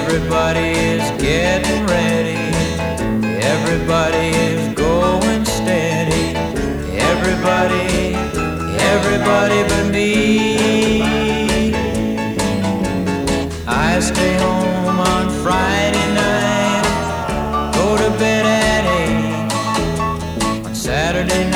Everybody is getting ready. Everybody is going steady. Everybody but me. I stay home on Friday night, go to bed at 8. On Saturday